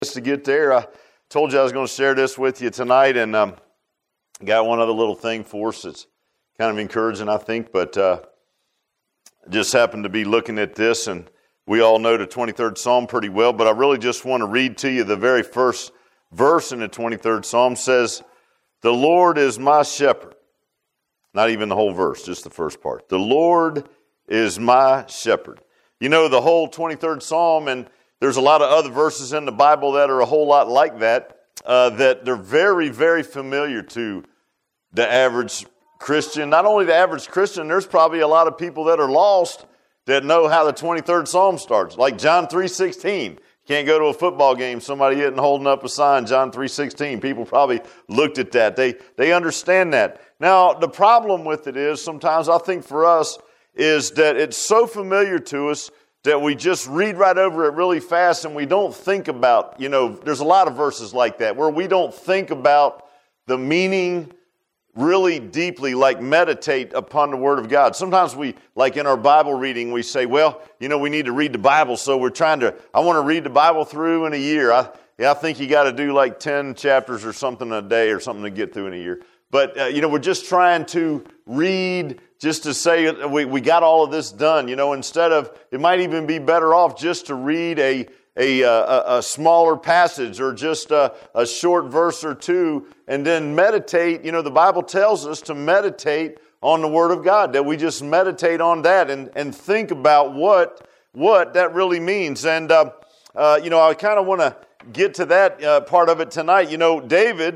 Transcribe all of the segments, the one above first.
To get there, I told you I was going to share this with you tonight, and got one other little thing for us that's kind of encouraging, I think, but just happened to be looking at this, and we all know the 23rd Psalm pretty well, but I really just want to read to you the very first verse in the 23rd Psalm. Says, "The Lord is my shepherd." Not even the whole verse, just the first part. "The Lord is my shepherd." You know, the whole 23rd Psalm, and there's a lot of other verses in the Bible that are a whole lot like that, that they're very, very familiar to the average Christian. Not only the average Christian, there's probably a lot of people that are lost that know how the 23rd Psalm starts. Like John 3:16. Can't go to a football game, somebody isn't holding up a sign, John 3:16. People probably looked at that. They understand that. Now, the problem with it is, sometimes I think for us, is that it's so familiar to us that we just read right over it really fast and we don't think about, there's a lot of verses like that where we don't think about the meaning really deeply, like meditate upon the Word of God. Sometimes we, like in our Bible reading, we say, well, we need to read the Bible, so I want to read the Bible through in a year. I think you got to do like 10 chapters or something a day or something to get through in a year. But, we're just trying to read just to say we got all of this done, instead of, it might even be better off just to read a smaller passage or just a short verse or two and then meditate. The Bible tells us to meditate on the Word of God, that we just meditate on that and think about what that really means. And, I kind of want to get to that part of it tonight. David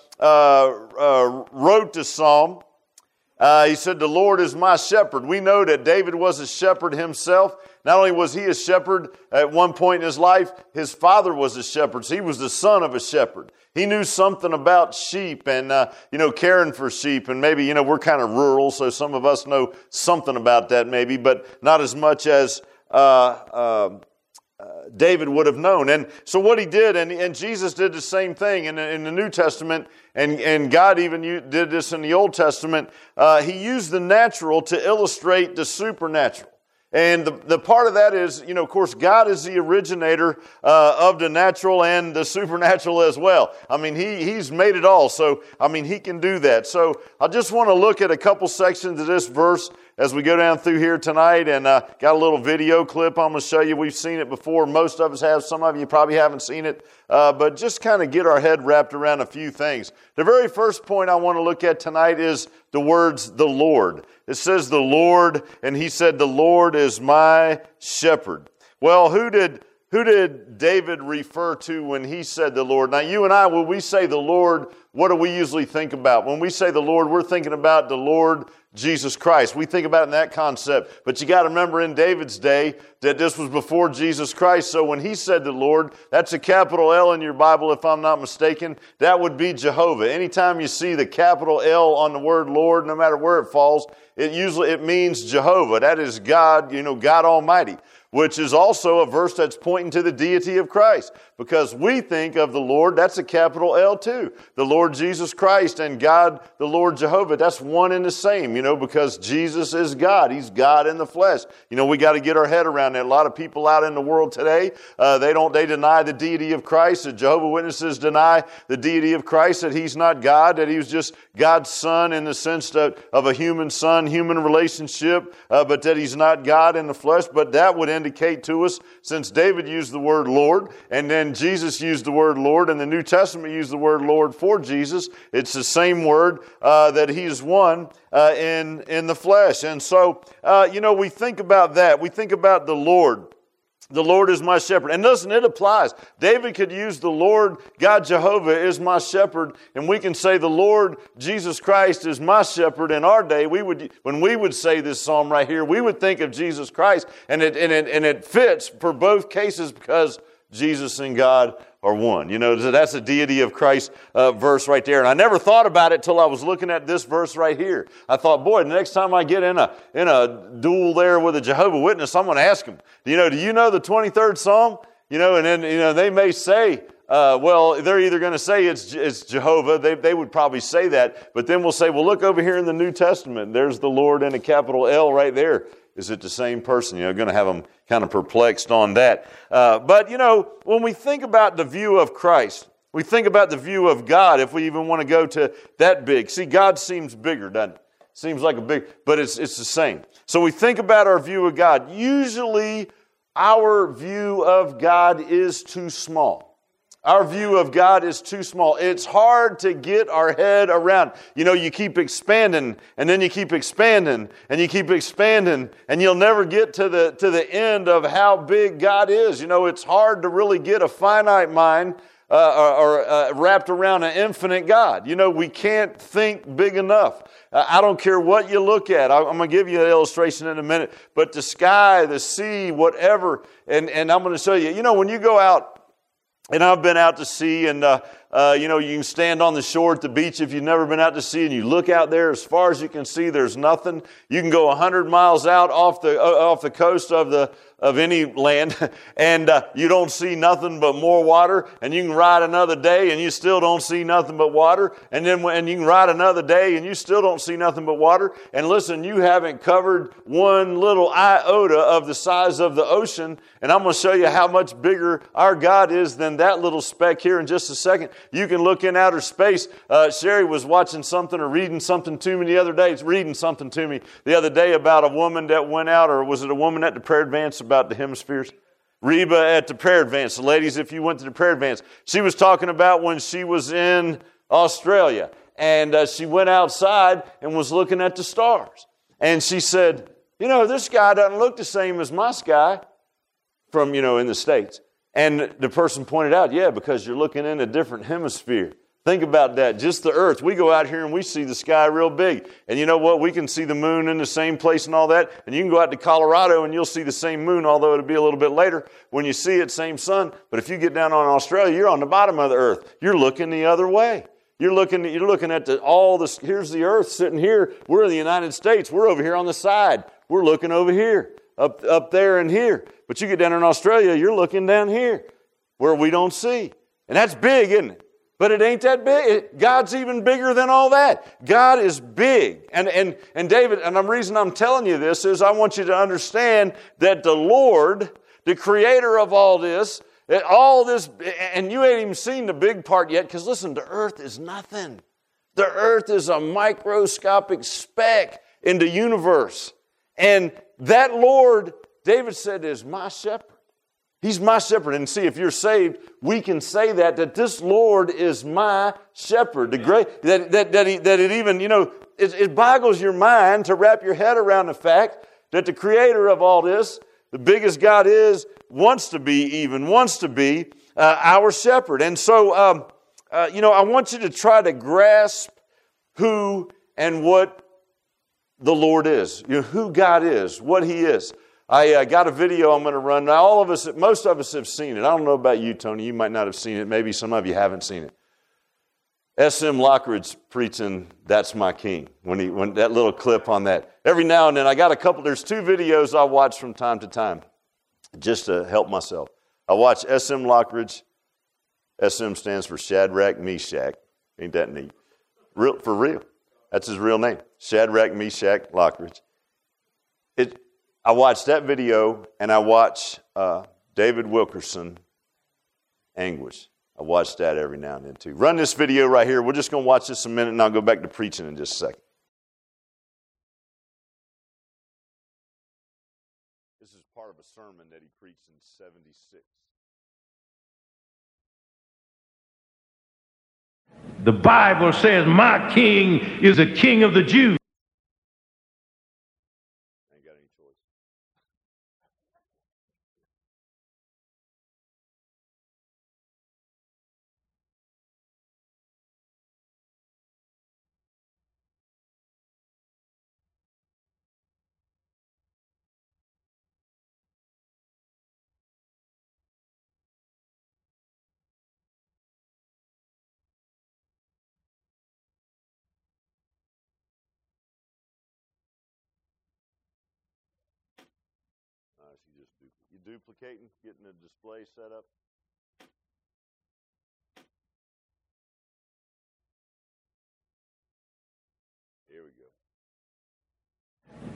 wrote the Psalm. He said, "The Lord is my shepherd." We know that David was a shepherd himself. Not only was he a shepherd at one point in his life, his father was a shepherd. So he was the son of a shepherd. He knew something about sheep and, caring for sheep. And maybe, we're kind of rural, so some of us know something about that maybe, but not as much as David would have known. And so what he did, and Jesus did the same thing in the New Testament, and God even did this in the Old Testament. He used the natural to illustrate the supernatural. And the part of that is, of course, God is the originator of the natural and the supernatural as well. I mean, He's made it all, so, He can do that. So I just want to look at a couple sections of this verse as we go down through here tonight, and got a little video clip I'm going to show you. We've seen it before. Most of us have. Some of you probably haven't seen it, but just kind of get our head wrapped around a few things. The very first point I want to look at tonight is the words, "the Lord." It says the Lord, and he said, "The Lord is my shepherd." Well, who did David refer to when he said the Lord? Now, you and I, when we say the Lord, what do we usually think about? When we say the Lord, we're thinking about the Lord Jesus Christ. We think about it in that concept. But you got to remember in David's day that this was before Jesus Christ. So when he said the Lord, that's a capital L in your Bible, if I'm not mistaken. That would be Jehovah. Anytime you see the capital L on the word Lord, no matter where it falls, it means Jehovah. That is God, God Almighty, which is also a verse that's pointing to the deity of Christ. Because we think of the Lord, that's a capital L too. The Lord Jesus Christ and God, the Lord Jehovah, that's one and the same, because Jesus is God. He's God in the flesh. We got to get our head around that. A lot of people out in the world today, they deny the deity of Christ. The Jehovah's Witnesses deny the deity of Christ, that He's not God, that He was just God's Son in the sense of a human son, human relationship, but that He's not God in the flesh. But that would indicate to us, since David used the word Lord, and then Jesus used the word Lord, and the New Testament used the word Lord for Jesus, it's the same word that He's one in the flesh. And so, we think about that. We think about the Lord. The Lord is my shepherd. And listen, it applies. David could use the Lord, God Jehovah is my shepherd, and we can say the Lord Jesus Christ is my shepherd. In our day, when we would say this psalm right here, we would think of Jesus Christ, and it fits for both cases because Jesus and God are one. That's a deity of Christ verse right there. And I never thought about it till I was looking at this verse right here. I thought, boy, the next time I get in a duel there with a Jehovah's Witness, I'm going to ask him, do you know the 23rd Psalm? And then, they may say, well, they're either going to say it's Jehovah. They would probably say that. But then we'll say, well, look over here in the New Testament. There's the Lord in a capital L right there. Is it the same person? Going to have them kind of perplexed on that. But, when we think about the view of Christ, we think about the view of God, if we even want to go to that big. See, God seems bigger, doesn't it? Seems like a big, but it's the same. So we think about our view of God. Usually, our view of God is too small. Our view of God is too small. It's hard to get our head around. You keep expanding, and then you keep expanding, and you keep expanding, and you'll never get to the end of how big God is. It's hard to really get a finite mind or wrapped around an infinite God. We can't think big enough. I don't care what you look at. I'm going to give you an illustration in a minute. But the sky, the sea, whatever, and I'm going to show you. When you go out, and I've been out to sea, and you can stand on the shore at the beach if you've never been out to sea, and you look out there as far as you can see. There's nothing. You can go 100 miles out off the coast of any land, and you don't see nothing but more water. And you can ride another day, and you still don't see nothing but water. And then you can ride another day, and you still don't see nothing but water. And listen, you haven't covered one little iota of the size of the ocean. And I'm going to show you how much bigger our God is than that little speck here in just a second. You can look in outer space. Sherry was watching something or reading something to me the other day. About a woman that went out, or was it a woman at the prayer advance about the hemispheres? Reba at the prayer advance. The ladies, if you went to the prayer advance, she was talking about when she was in Australia. And she went outside and was looking at the stars. And she said, this sky doesn't look the same as my sky from, in the States. And the person pointed out, yeah, because you're looking in a different hemisphere. Think about that. Just the earth. We go out here and we see the sky real big. And you know what? We can see the moon in the same place and all that. And you can go out to Colorado and you'll see the same moon, although it'll be a little bit later when you see it, same sun. But if you get down on Australia, you're on the bottom of the earth. You're looking the other way. You're looking at here's the earth sitting here. We're in the United States. We're over here on the side. We're looking over here, up there and here. But you get down in Australia, you're looking down here where we don't see. And that's big, isn't it? But it ain't that big. God's even bigger than all that. God is big. And David, and the reason I'm telling you this is I want you to understand that the Lord, the creator of all this, and you ain't even seen the big part yet, because listen, the earth is nothing. The earth is a microscopic speck in the universe. And that Lord, David said, is my shepherd. He's my shepherd. And see, if you're saved, we can say that this Lord is my shepherd. The great, that it even, it boggles your mind to wrap your head around the fact that the creator of all this, the biggest God is, wants to be our shepherd. And so, I want you to try to grasp who and what the Lord is. Who God is, what He is. I got a video I'm going to run. Now, most of us have seen it. I don't know about you, Tony. You might not have seen it. Maybe some of you haven't seen it. S.M. Lockridge preaching, "That's My King," when that little clip on that. Every now and then, there's two videos I watch from time to time just to help myself. I watch S.M. Lockridge. S.M. stands for Shadrach, Meshach. Ain't that neat? For real. That's his real name. Shadrach, Meshach, Lockridge. I watch that video, and I watch David Wilkerson, Anguish. I watch that every now and then, too. Run this video right here. We're just going to watch this a minute, and I'll go back to preaching in just a second. This is part of a sermon that he preached in 76. The Bible says, "My king is a king of the Jews." You duplicating, getting the display set up.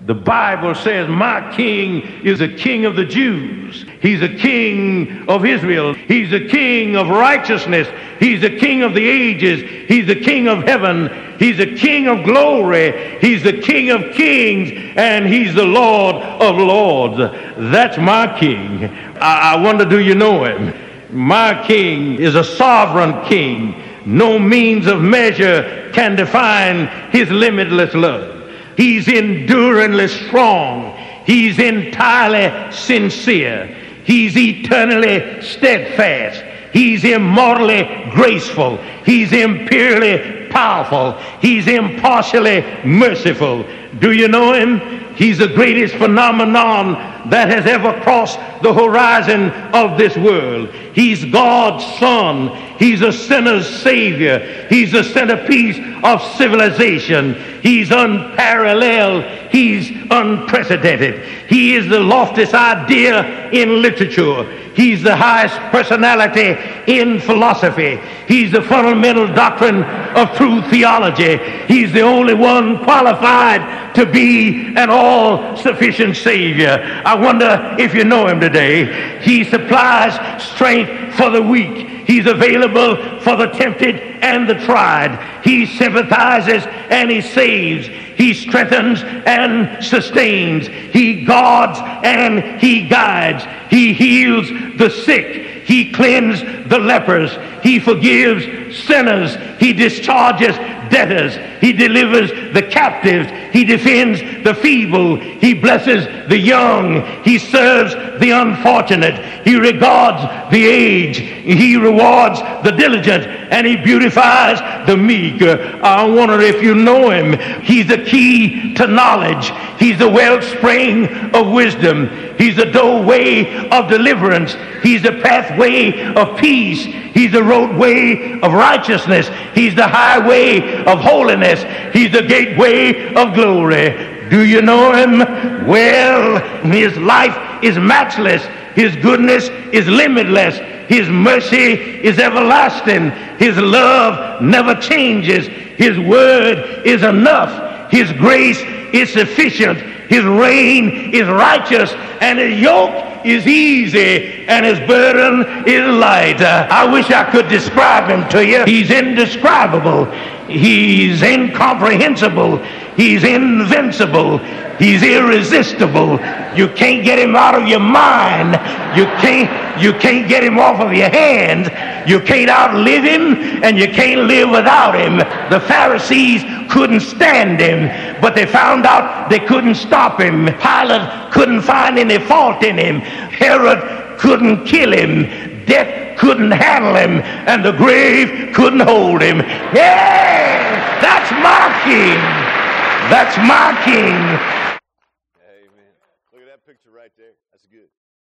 The Bible says, my king is a king of the Jews. He's a king of Israel. He's a king of righteousness. He's a king of the ages. He's the king of heaven. He's a king of glory. He's the king of kings. And he's the Lord of lords. That's my king. I wonder, do you know him? My king is a sovereign king. No means of measure can define his limitless love. He's enduringly strong. He's entirely sincere. He's eternally steadfast. He's immortally graceful. He's imperially powerful. He's impartially merciful. Do you know him? He's the greatest phenomenon that has ever crossed the horizon of this world. He's God's Son. He's a sinner's Savior. He's the centerpiece of civilization. He's unparalleled. He's unprecedented. He is the loftiest idea in literature. He's the highest personality in philosophy. He's the fundamental doctrine of true theology. He's the only one qualified to be an all-sufficient Savior. I wonder if you know him today. He supplies strength for the weak. He's available for the tempted and the tried. He sympathizes and he saves. He strengthens and sustains. He guards and he guides. He heals the sick. He cleanses the lepers. He forgives sinners. He discharges debtors. He delivers the captives. He defends the feeble. He blesses the young. He serves the unfortunate. He regards the aged. He rewards the diligent, and he beautifies the meek. I wonder if you know him. He's the key to knowledge. He's the wellspring of wisdom. He's the doorway of deliverance. He's the pathway of peace. He's the roadway of righteousness. He's the highway of holiness. He's the gateway of glory. Do you know him? Well, his life is matchless. His goodness is limitless. His mercy is everlasting. His love never changes. His word is enough. His grace is sufficient. His reign is righteous, and his yoke is easy, and his burden is light. I wish I could describe him to you. He's indescribable. He's incomprehensible. He's invincible. He's irresistible. You can't get him out of your mind. You can't get him off of your hand. You can't outlive him, and you can't live without him. The Pharisees couldn't stand him, but they found out they couldn't stop him. Pilate couldn't find any fault in him. Herod couldn't kill him. Death couldn't handle him, and the grave couldn't hold him. Yeah, that's my king. That's my king. Amen. Look at that picture right there. That's good.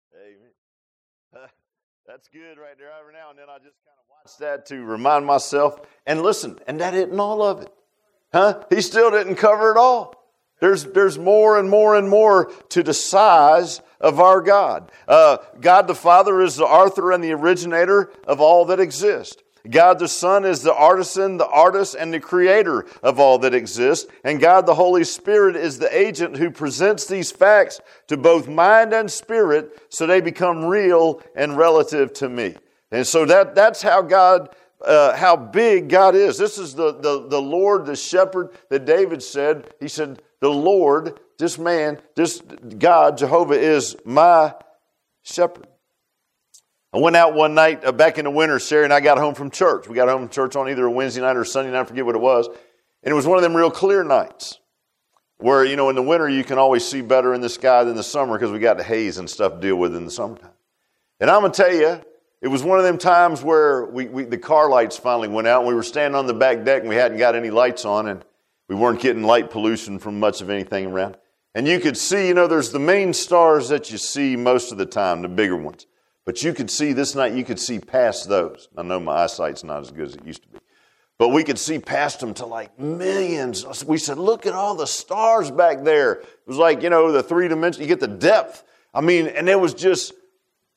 Amen. That's good right there. Every now and then I just kind of watch that to remind myself. And listen, and that isn't all of it. He still didn't cover it all. There's more and more and more to the size of our God. God the Father is the author and the originator of all that exists. God the Son is the artisan, the artist, and the creator of all that exists. And God the Holy Spirit is the agent who presents these facts to both mind and spirit so they become real and relative to me. And so that's how God, how big God is. This is the Lord, the shepherd that David said. He said, the Lord, this man, this God, Jehovah, is my shepherd. I went out one night back in the winter, Sherry and I got home from church. We got home from church on either a Wednesday night or a Sunday night, I forget what it was. And it was one of them real clear nights where, you know, in the winter you can always see better in the sky than the summer because we got the haze and stuff to deal with in the summertime. And I'm going to tell you, it was one of them times where the car lights finally went out. And we were standing on the back deck and we hadn't got any lights on and we weren't getting light pollution from much of anything around. And you could see, you know, there's the main stars that you see most of the time, the bigger ones. But you could see this night, you could see past those. I know my eyesight's not as good as it used to be. But we could see past them to like millions. We said, look at all the stars back there. It was like, you know, the 3 dimensions. You get the depth. I mean, and it was just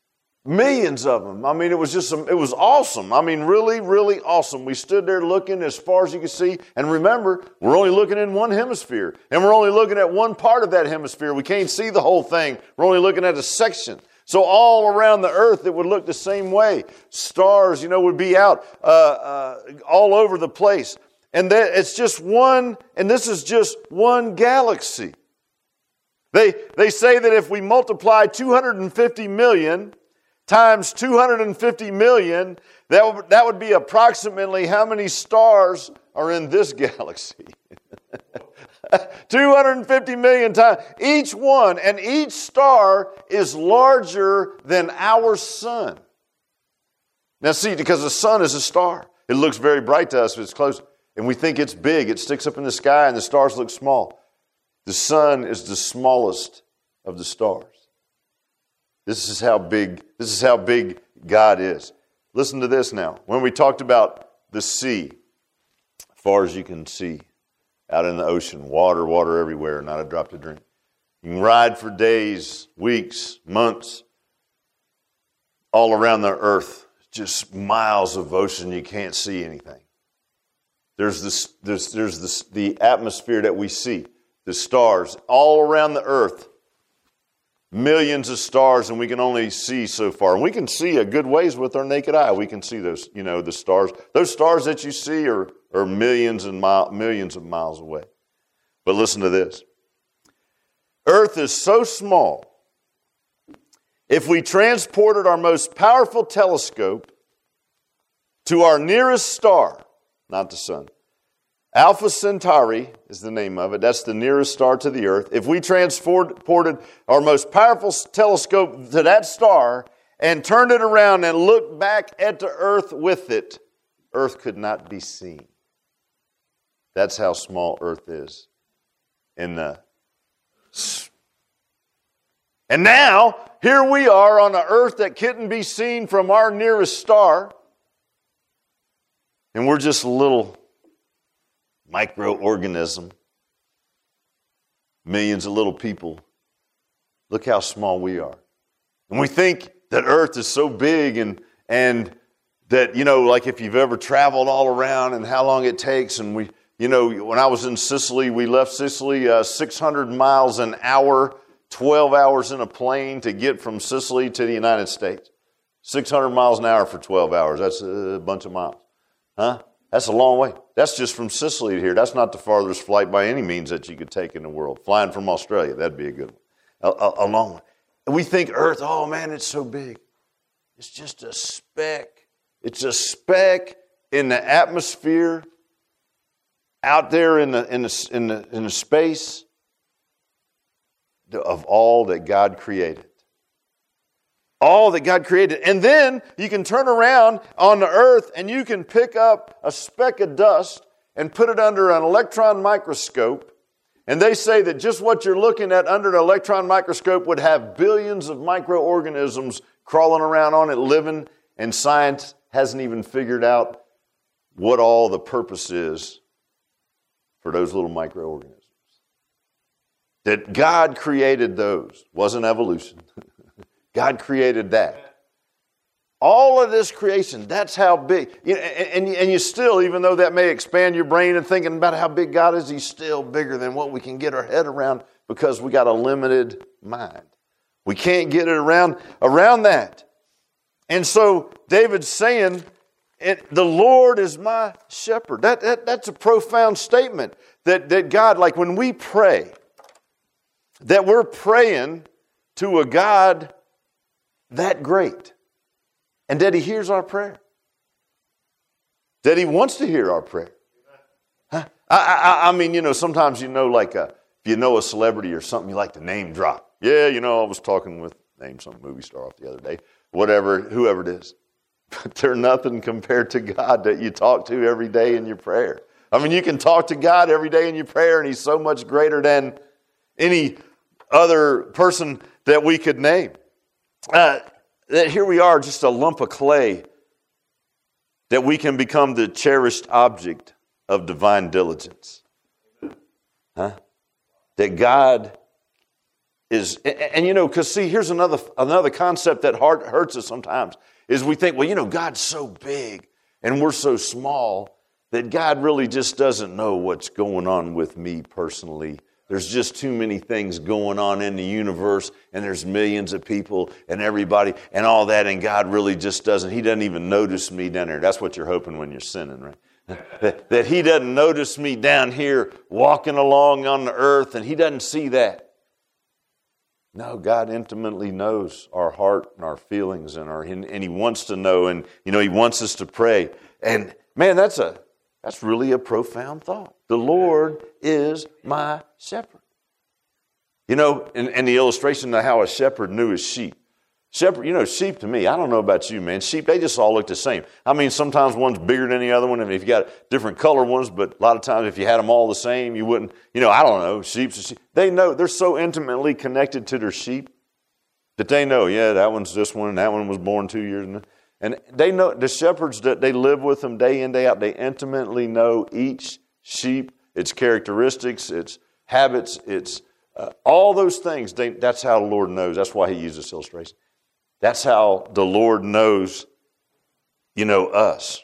Millions of them. I mean, it was awesome. I mean, really, really awesome. We stood there looking as far as you could see. And remember, we're only looking in one hemisphere. And we're only looking at one part of that hemisphere. We can't see the whole thing. We're only looking at a section. So all around the earth, it would look the same way. Stars, would be out all over the place. And it's just one, and this is just one galaxy. They say that if we multiply 250 million times 250 million, that would be approximately how many stars are in this galaxy. 250 million times. Each one, and each star is larger than our sun. Now see, because the sun is a star. It looks very bright to us if it's close. And we think it's big. It sticks up in the sky and the stars look small. The sun is the smallest of the stars. This is how big God is. Listen to this now. When we talked about the sea, as far as you can see, out in the ocean, water everywhere, not a drop to drink. You can ride for days, weeks, months, all around the earth. Just miles of ocean, you can't see anything. There's the atmosphere that we see, the stars, all around the earth. Millions of stars, and we can only see so far. And we can see a good ways with our naked eye. We can see those, the stars. Those stars that you see are millions of miles away. But listen to this. Earth is so small, if we transported our most powerful telescope to our nearest star, not the sun, Alpha Centauri is the name of it. That's the nearest star to the earth. If we transported our most powerful telescope to that star and turned it around and looked back at the earth with it, earth could not be seen. That's how small earth is. And now, here we are on an earth that couldn't be seen from our nearest star. And we're just a little microorganism. Millions of little people. Look how small we are. And we think that earth is so big and that, like if you've ever traveled all around and how long it takes. And when I was in Sicily, we left Sicily 600 miles an hour, 12 hours in a plane to get from Sicily to the United States. 600 miles an hour for 12 hours. That's a bunch of miles. Huh? That's a long way. That's just from Sicily to here. That's not the farthest flight by any means that you could take in the world. Flying from Australia, that'd be a good one. A long one. And we think Earth, oh man, it's so big. It's just a speck. It's a speck in the atmosphere out there in the space of all that God created. All that God created. And then you can turn around on the earth and you can pick up a speck of dust and put it under an electron microscope. And they say that just what you're looking at under an electron microscope would have billions of microorganisms crawling around on it, living, and science hasn't even figured out what all the purpose is for those little microorganisms. That God created those. Wasn't evolution. God created that. All of this creation, that's how big. And you still, even though that may expand your brain and thinking about how big God is, He's still bigger than what we can get our head around because we got a limited mind. We can't get it around that. And so David's saying, the Lord is my shepherd. That's a profound statement. That God, like when we pray, that we're praying to a God that great. And that He hears our prayer. That He wants to hear our prayer. Huh? I mean, sometimes like if you know a celebrity or something, you like to name drop. Yeah, I was talking with, name some movie star off the other day. Whatever, whoever it is. But they're nothing compared to God that you talk to every day in your prayer. I mean, you can talk to God every day in your prayer, and He's so much greater than any other person that we could name. That here we are, just a lump of clay, that we can become the cherished object of divine diligence. Huh? That God and because see, here's another concept that hurts us sometimes, is we think, well, God's so big and we're so small that God really just doesn't know what's going on with me personally. There's just too many things going on in the universe, and there's millions of people and everybody and all that, and God really just doesn't. He doesn't even notice me down there. That's what you're hoping when you're sinning, right? That He doesn't notice me down here walking along on the earth, and He doesn't see that. No, God intimately knows our heart and our feelings, and He wants to know, and He wants us to pray. And man, that's really a profound thought. The Lord is my shepherd. And the illustration of how a shepherd knew his sheep. Sheep to me, I don't know about you, man. Sheep, they just all look the same. I mean, sometimes one's bigger than the other one, and if you got different color ones, but a lot of times if you had them all the same, you wouldn't, I don't know, sheep's a sheep. They know, they're so intimately connected to their sheep that they know, that one's this one, and that one was born 2 years ago. And they know, the shepherds that they live with them day in, day out, they intimately know each sheep, its characteristics, its habits, its all those things. That's how the Lord knows. That's why He uses this illustration. That's how the Lord knows, us.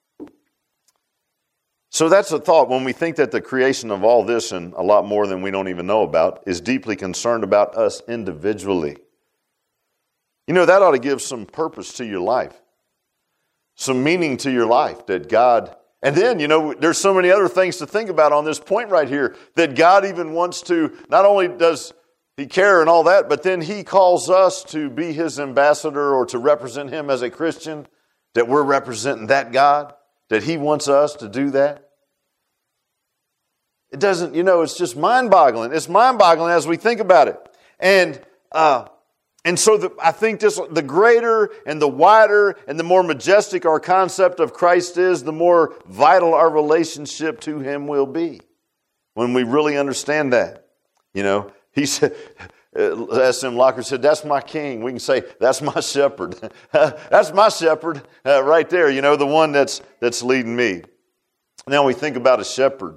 So that's a thought. When we think that the creation of all this and a lot more than we don't even know about is deeply concerned about us individually, that ought to give some purpose to your life, some meaning to your life that God, and then, there's so many other things to think about on this point right here, that God even wants to, not only does He care and all that, but then He calls us to be His ambassador or to represent Him as a Christian, that we're representing that God, that He wants us to do that. It doesn't, it's just mind-boggling. It's mind-boggling as we think about it. And so I think the greater and the wider and the more majestic our concept of Christ is, the more vital our relationship to Him will be. When we really understand that. He said, S.M. Locker said, that's my king. We can say, that's my shepherd. That's my shepherd right there, the one that's leading me. Now we think about a shepherd.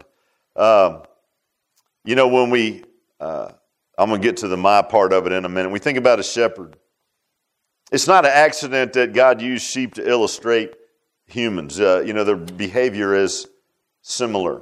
When we... I'm going to get to the my part of it in a minute. We think about a shepherd. It's not an accident that God used sheep to illustrate humans. Their behavior is similar.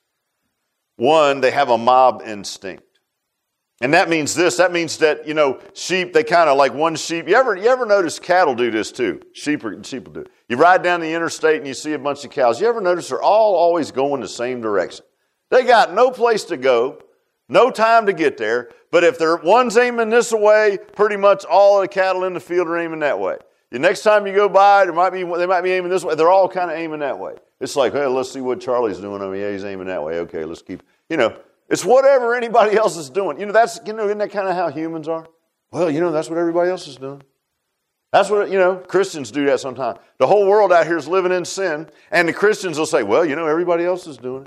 One, they have a mob instinct. And that means this. That means that, sheep, they kind of like one sheep. You ever notice cattle do this too? Sheep will do it. You ride down the interstate and you see a bunch of cows. You ever notice they're all always going the same direction? They got no place to go. No time to get there, but if one's aiming this way, pretty much all of the cattle in the field are aiming that way. The next time you go by, they might be aiming this way. They're all kind of aiming that way. It's like, hey, let's see what Charlie's doing. He's aiming that way. Okay, let's keep, it's whatever anybody else is doing. Isn't that kind of how humans are? Well, that's what everybody else is doing. That's what, Christians do that sometimes. The whole world out here is living in sin, and the Christians will say, well, everybody else is doing it.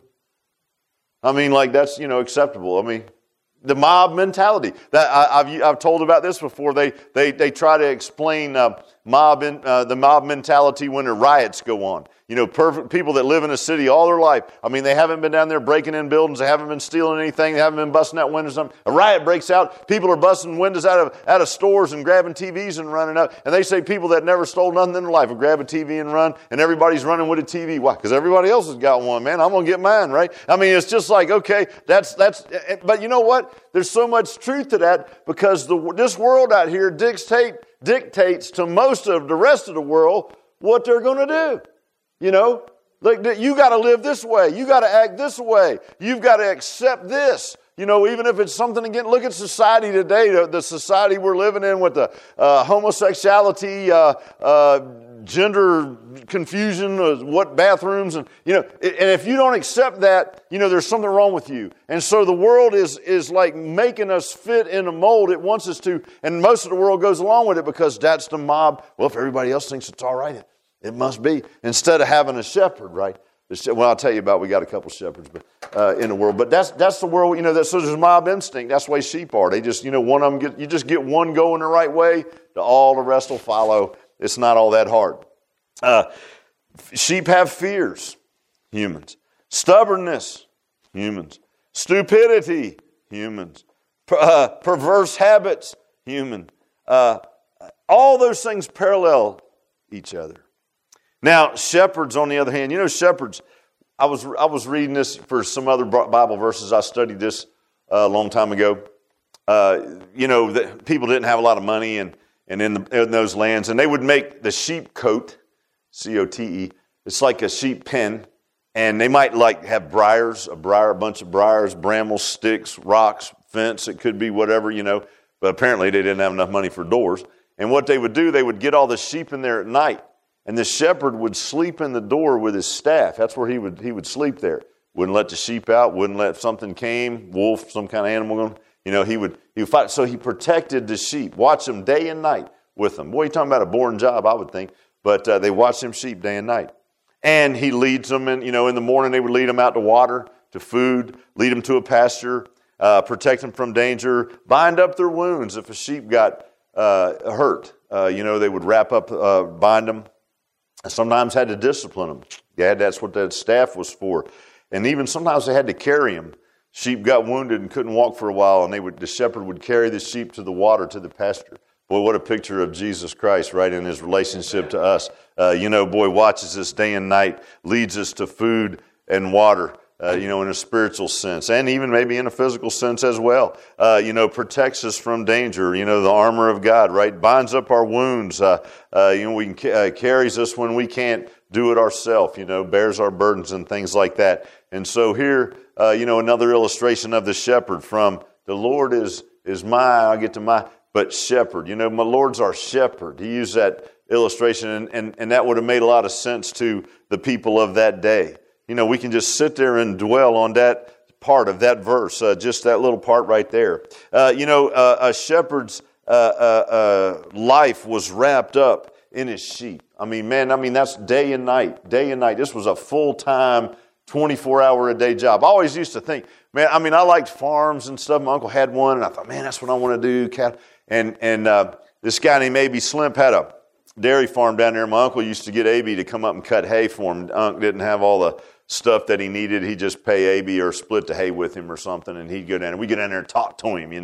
That's, acceptable. The mob mentality. That I've told about this before. They try to explain the mob mentality when the riots go on. Perfect people that live in a city all their life. They haven't been down there breaking in buildings. They haven't been stealing anything. They haven't been busting out windows. A riot breaks out. People are busting windows out of stores and grabbing TVs and running up. And they say people that never stole nothing in their life will grab a TV and run. And everybody's running with a TV. Why? Because everybody else has got one, man. I'm going to get mine, right? It's just like, okay, that's. But you know what? There's so much truth to that because this world out here dictates to most of the rest of the world what they're going to do. You got to live this way. You got to act this way. You've got to accept this. Even if it's something again, look at society today, the society we're living in with the homosexuality, gender confusion, what bathrooms, and if you don't accept that, there's something wrong with you. And so the world is like making us fit in a mold it wants us to, and most of the world goes along with it because that's the mob. Well, if everybody else thinks it's all right, it must be. Instead of having a shepherd, right? Well, I'll tell you about, we got a couple shepherds in the world, but that's the world, so there's mob instinct. That's the way sheep are. They just, one of them, you just get one going the right way, all the rest will follow. It's not all that hard. Sheep have fears, humans. Stubbornness, humans. Stupidity, humans. perverse habits, human. All those things parallel each other. Now, shepherds, on the other hand, shepherds, I was reading this for some other Bible verses. I studied this a long time ago. People didn't have a lot of money and in those lands, and they would make the sheep cote, C-O-T-E. It's like a sheep pen, and they might have a bunch of briars, brambles, sticks, rocks, fence. It could be whatever, but apparently they didn't have enough money for doors. And what they would do, they would get all the sheep in there at night, and the shepherd would sleep in the door with his staff. That's where he would sleep there. Wouldn't let the sheep out. Wouldn't let something came, wolf, some kind of animal. He would fight. So he protected the sheep. Watch them day and night with them. Boy, you're talking about a boring job, I would think. But they watch them sheep day and night. And he leads them, in the morning they would lead them out to water, to food, lead them to a pasture, protect them from danger, bind up their wounds if a sheep got hurt. They would wrap up, bind them. Sometimes had to discipline them. Yeah, that's what that staff was for. And even sometimes they had to carry them. Sheep got wounded and couldn't walk for a while, and the shepherd would carry the sheep to the water, to the pasture. Boy, what a picture of Jesus Christ, right, in his relationship to us. Watches us day and night, leads us to food and water, in a spiritual sense, and even maybe in a physical sense as well. Protects us from danger, the armor of God, right? Binds up our wounds, carries us when we can't do it ourselves, bears our burdens and things like that. And so here, another illustration of the shepherd from the Lord is but shepherd. My Lord's our shepherd. He used that illustration, and that would have made a lot of sense to the people of that day. We can just sit there and dwell on that part of that verse, just that little part right there. A shepherd's life was wrapped up in his sheep. That's day and night, day and night. This was a full-time, 24-hour-a-day job. I always used to think, I liked farms and stuff. My uncle had one, and I thought, that's what I want to do. And this guy named A.B. Slimp had a dairy farm down there. My uncle used to get A.B. to come up and cut hay for him. Unc didn't have all the stuff that he needed. He'd just pay A.B. or split the hay with him or something, and he'd go down there. We'd go down there and talk to him,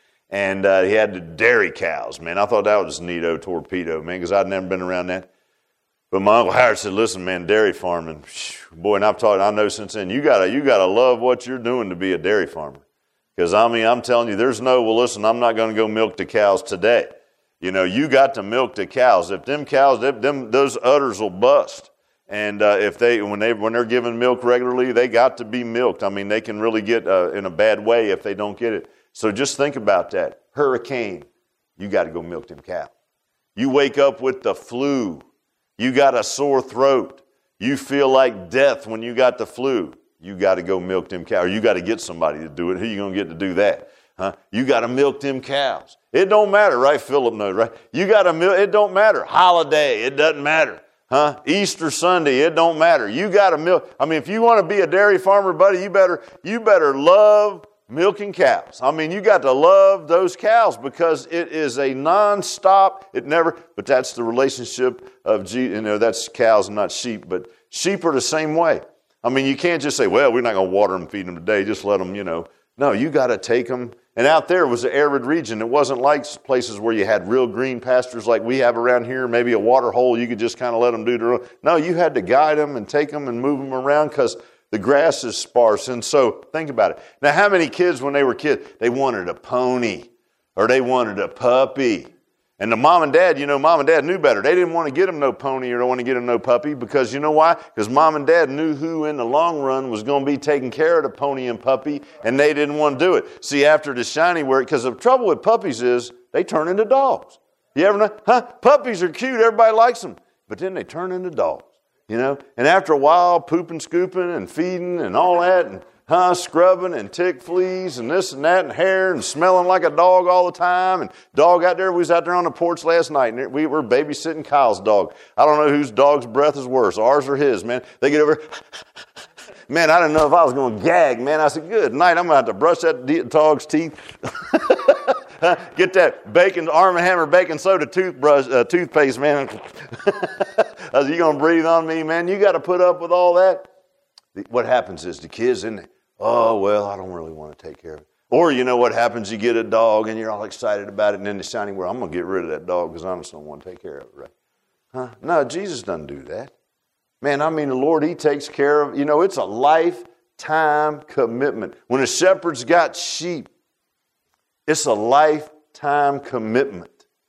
And he had the dairy cows, man. I thought that was neato torpedo, man, because I'd never been around that. But my Uncle Howard said, listen, man, dairy farming, boy, and I know since then, you gotta love what you're doing to be a dairy farmer. Because, I'm telling you, listen, I'm not going to go milk the cows today. You got to milk the cows. If them cows, those udders will bust. And when they're giving milk regularly, they got to be milked. They can really get in a bad way if they don't get it. So just think about that. Hurricane, you got to go milk them cows. You wake up with the flu. You got a sore throat. You feel like death when you got the flu. You got to go milk them cows. Or you got to get somebody to do it. Who you going to get to do that? Huh? You got to milk them cows. It don't matter, right? Philip knows, right? You got to milk. It don't matter. Holiday, it doesn't matter. Huh? Easter Sunday, it don't matter. You got to milk. If you want to be a dairy farmer, buddy, you better love milking cows. You got to love those cows because it is a nonstop. But that's the relationship of Jesus. That's cows and not sheep, but sheep are the same way. You can't just say, well, we're not going to water them, feed them today. Just let them, No, you got to take them. And out there was an arid region. It wasn't like places where you had real green pastures like we have around here, maybe a water hole. You could just kind of let them do their own. No, you had to guide them and take them and move them around because the grass is sparse. And so think about it. Now, how many kids when they were kids, they wanted a pony or they wanted a puppy? And the mom and dad knew better. They didn't want to get them no pony or don't want to get them no puppy because you know why? Because mom and dad knew who in the long run was going to be taking care of the pony and puppy, and they didn't want to do it. See, after the shiny work, because the trouble with puppies is they turn into dogs. You ever know? Puppies are cute. Everybody likes them. But then they turn into dogs, And after a while, pooping, scooping, and feeding and all that, and scrubbing and tick fleas and this and that and hair and smelling like a dog all the time. And dog out there, we was out there on the porch last night and we were babysitting Kyle's dog. I don't know whose dog's breath is worse, ours or his, man. They get over, man, I didn't know if I was going to gag, man. I said, good night, I'm going to have to brush that dog's teeth. Get that Arm & Hammer baking soda toothpaste, man. I said, you going to breathe on me, man? You got to put up with all that. What happens is the kids in there, oh, well, I don't really want to take care of it. Or you know what happens, you get a dog and you're all excited about it, and then the shiny world, I'm going to get rid of that dog because I just don't want to take care of it, right? Huh? No, Jesus doesn't do that. Man, I mean, the Lord, He takes care of, it's a lifetime commitment. When a shepherd's got sheep, it's a lifetime commitment.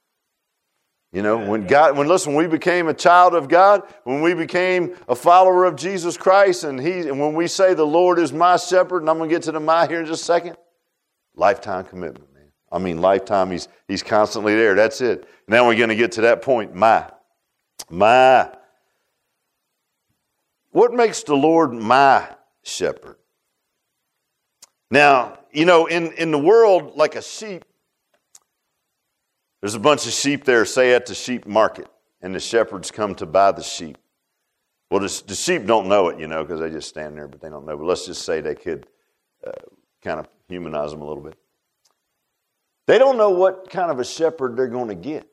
When we became a child of God, when we became a follower of Jesus Christ, and when we say the Lord is my shepherd, and I'm going to get to the my here in just a second, lifetime commitment, man. I mean, lifetime, He's constantly there. That's it. Now we're going to get to that point, my. What makes the Lord my shepherd? Now, in the world, like a sheep, there's a bunch of sheep there, say at the sheep market, and the shepherds come to buy the sheep. Well, the sheep don't know it, because they just stand there, but they don't know. But let's just say they could kind of humanize them a little bit. They don't know what kind of a shepherd they're going to get.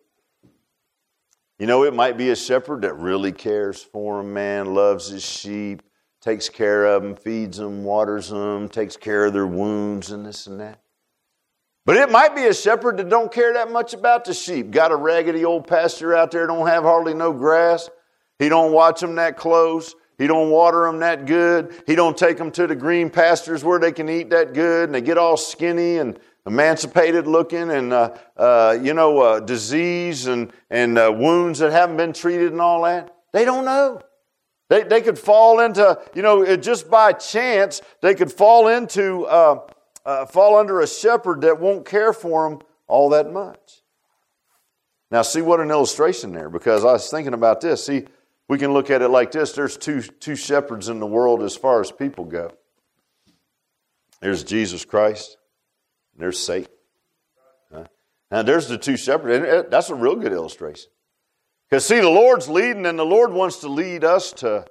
It might be a shepherd that really cares for them, man, loves his sheep, takes care of them, feeds them, waters them, takes care of their wounds and this and that. But it might be a shepherd that don't care that much about the sheep. Got a raggedy old pasture out there, don't have hardly no grass. He don't watch them that close. He don't water them that good. He don't take them to the green pastures where they can eat that good, and they get all skinny and emancipated looking, and disease and wounds that haven't been treated and all that. They don't know. They could fall into, just by chance, they could fall under a shepherd that won't care for them all that much. Now, see what an illustration there, because I was thinking about this. See, we can look at it like this. There's two shepherds in the world as far as people go. There's Jesus Christ, and there's Satan. Now, there's the two shepherds, and that's a real good illustration. Because, see, the Lord's leading, and the Lord wants to lead us to,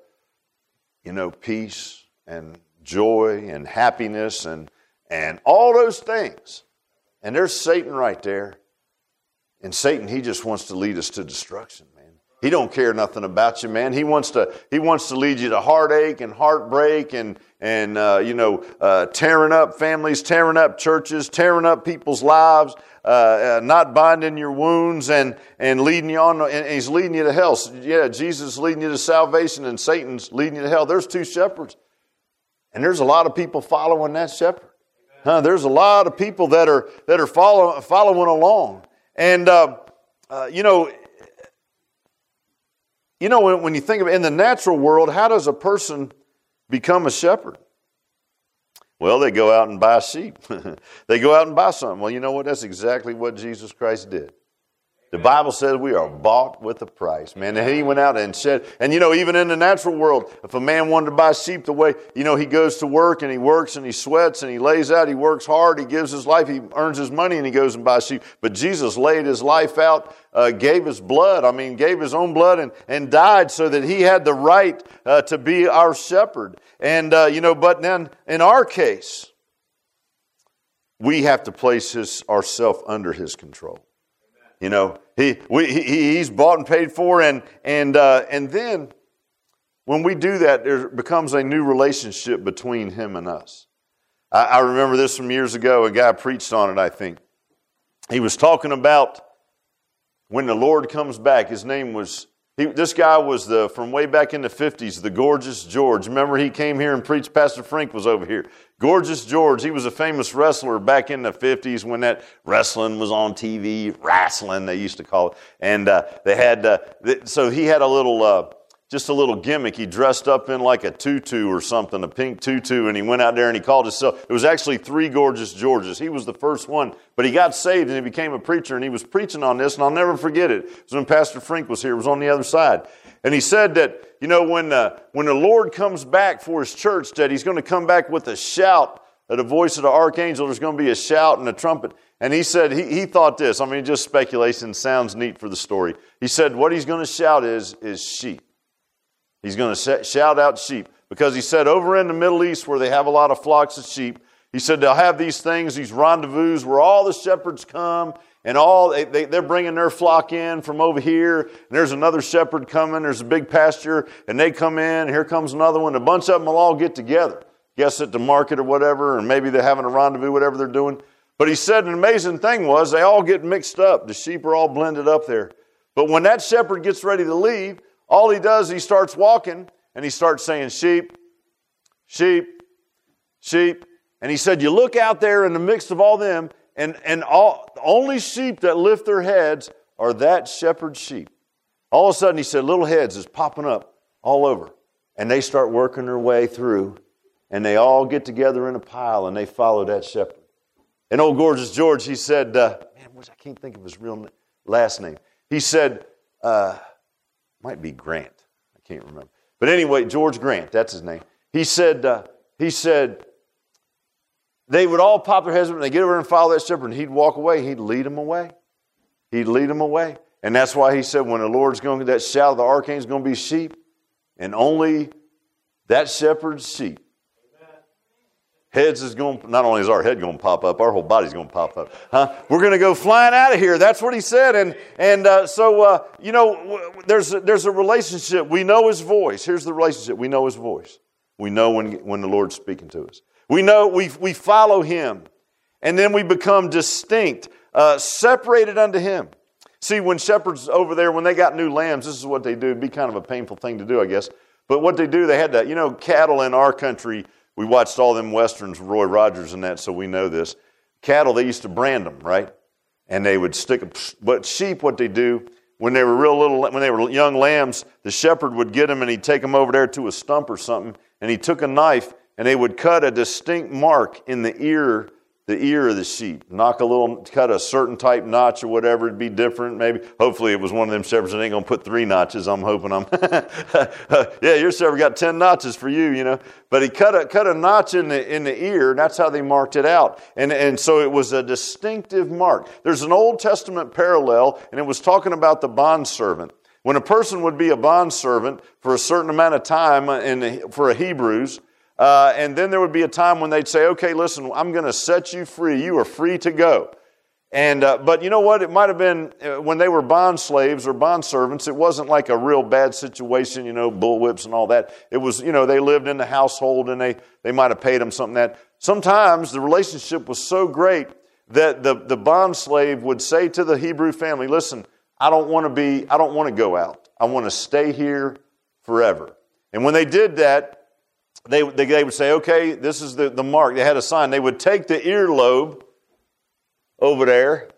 peace and joy and happiness and all those things. And there's Satan right there. And Satan, he just wants to lead us to destruction, man. He don't care nothing about you, man. He wants to lead you to heartache and heartbreak and tearing up families, tearing up churches, tearing up people's lives, not binding your wounds and leading you on, and he's leading you to hell. So, yeah, Jesus is leading you to salvation and Satan's leading you to hell. There's two shepherds. And there's a lot of people following that shepherd. There's a lot of people that are following along. And, when you think of it, in the natural world, how does a person become a shepherd? Well, they go out and buy sheep. They go out and buy something. Well, you know what? That's exactly what Jesus Christ did. The Bible says we are bought with a price, man. And He went out and shed. And, even in the natural world, if a man wanted to buy sheep the way, he goes to work and he works and he sweats and he lays out, he works hard, he gives his life, he earns his money and he goes and buys sheep. But Jesus laid His life out, gave His blood, gave His own blood and died so that He had the right to be our shepherd. And, but then in our case, we have to place ourselves under His control. He's bought and paid for, and then when we do that, there becomes a new relationship between Him and us. I remember this from years ago. A guy preached on it, I think. He was talking about when the Lord comes back. His name was, this guy was from way back in the 50s, the Gorgeous George. Remember he came here and preached, Pastor Frank was over here. Gorgeous George, he was a famous wrestler back in the 50s when that wrestling was on TV, wrestling they used to call it. And they had, so he had a little, just a little gimmick. He dressed up in like a tutu or something, a pink tutu, and he went out there and he called himself, it was actually 3 Gorgeous Georges. He was the first one, but he got saved and he became a preacher, and he was preaching on this, and I'll never forget it. It was when Pastor Frank was here, it was on the other side. And he said that, when the Lord comes back for His church, that He's going to come back with a shout, at the voice of the archangel. There's going to be a shout and a trumpet. And he said, he thought this, just speculation, sounds neat for the story. He said what He's going to shout is sheep. He's going to shout out sheep. Because he said over in the Middle East where they have a lot of flocks of sheep, he said they'll have these things, these rendezvous where all the shepherds come and they're bringing their flock in from over here. And there's another shepherd coming. There's a big pasture and they come in. Here comes another one. A bunch of them will all get together guess at the market or whatever, or maybe they're having a rendezvous, whatever they're doing. But he said an amazing thing was they all get mixed up. The sheep are all blended up there. But when that shepherd gets ready to leave, all he does, he starts walking, and he starts saying, sheep, sheep, sheep. And he said, you look out there in the midst of all them, and only sheep that lift their heads are that shepherd's sheep. All of a sudden, he said, little heads is popping up all over. And they start working their way through, and they all get together in a pile, and they follow that shepherd. And old Gorgeous George, he said, I can't think of his real last name. He said, might be Grant. I can't remember. But anyway, George Grant, that's his name. He said, they would all pop their heads up and they get over and follow that shepherd, and he'd walk away. He'd lead them away. He'd lead them away. And that's why he said when the Lord's going to, that shout of the archangel is going to be sheep, and only that shepherd's sheep. Heads is going, not only is our head going to pop up, our whole body's going to pop up. We're going to go flying out of here. That's what he said. So there's a relationship. We know his voice. Here's the relationship. We know his voice. We know when the Lord's speaking to us. We know we follow him. And then we become distinct, separated unto him. See, when shepherds over there, when they got new lambs, this is what they do. It'd be kind of a painful thing to do, I guess. But what they do, they had to, cattle in our country. We watched all them westerns, Roy Rogers and that, so we know this. Cattle, they used to brand them, right? And they would stick them. But sheep, what they do, when they were real little, when they were young lambs, the shepherd would get them and he'd take them over there to a stump or something, and he took a knife and they would cut a distinct mark in the ear of the sheep. Cut a certain type notch or whatever. It'd be different, maybe. Hopefully it was one of them shepherds that ain't going to put 3 notches. I'm hoping yeah, your shepherd got 10 notches for you, But he cut a notch in the ear, and that's how they marked it out. And so it was a distinctive mark. There's an Old Testament parallel, and it was talking about the bondservant. When a person would be a bondservant for a certain amount of time for a Hebrews, and then there would be a time when they'd say, okay, listen, I'm going to set you free. You are free to go. But you know what? It might have been when they were bond slaves or bond servants, it wasn't like a real bad situation, bullwhips and all that. It was, they lived in the household and they might have paid them something that. Sometimes the relationship was so great that the bond slave would say to the Hebrew family, listen, I don't want to go out. I want to stay here forever. And when they did that, they would say, okay, this is the mark. They had a sign. They would take the earlobe over there.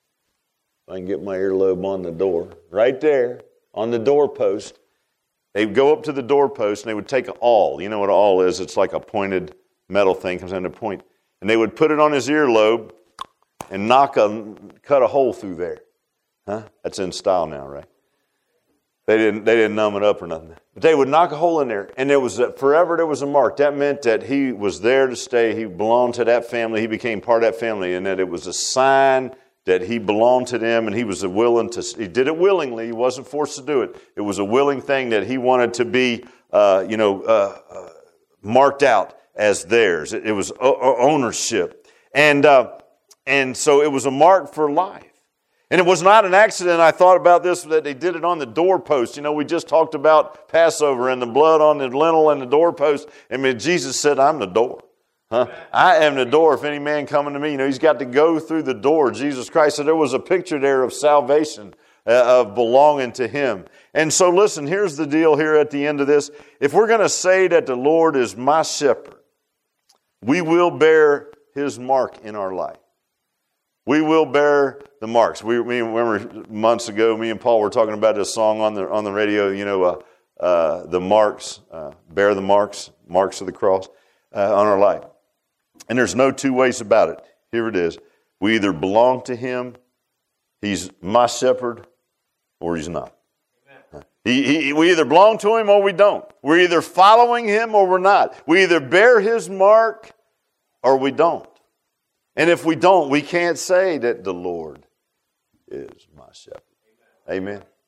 If I can get my earlobe on the door. Right there on the doorpost. They'd go up to the doorpost and they would take an awl. You know what an awl is? It's like a pointed metal thing. Comes into a point. And they would put it on his earlobe and cut a hole through there. That's in style now, right? They didn't numb it up or nothing. But they would knock a hole in there. And forever there was a mark. That meant that he was there to stay. He belonged to that family. He became part of that family. And that it was a sign that he belonged to them. And he did it willingly. He wasn't forced to do it. It was a willing thing that he wanted to be, marked out as theirs. It was ownership. And so it was a mark for life. And it was not an accident, I thought about this, that they did it on the doorpost. We just talked about Passover and the blood on the lintel and the doorpost. Jesus said, I'm the door. I am the door. If any man come unto me, he's got to go through the door, Jesus Christ. So there was a picture there of salvation, of belonging to him. And so listen, here's the deal here at the end of this. If we're going to say that the Lord is my shepherd, we will bear his mark in our life. We will bear the marks. We remember months ago, me and Paul were talking about this song on the radio. The marks, bear the marks of the cross on our life. And there's no two ways about it. Here it is: we either belong to him, he's my shepherd, or he's not. We either belong to him or we don't. We're either following him or we're not. We either bear his mark or we don't. And if we don't, we can't say that the Lord is my shepherd. Amen.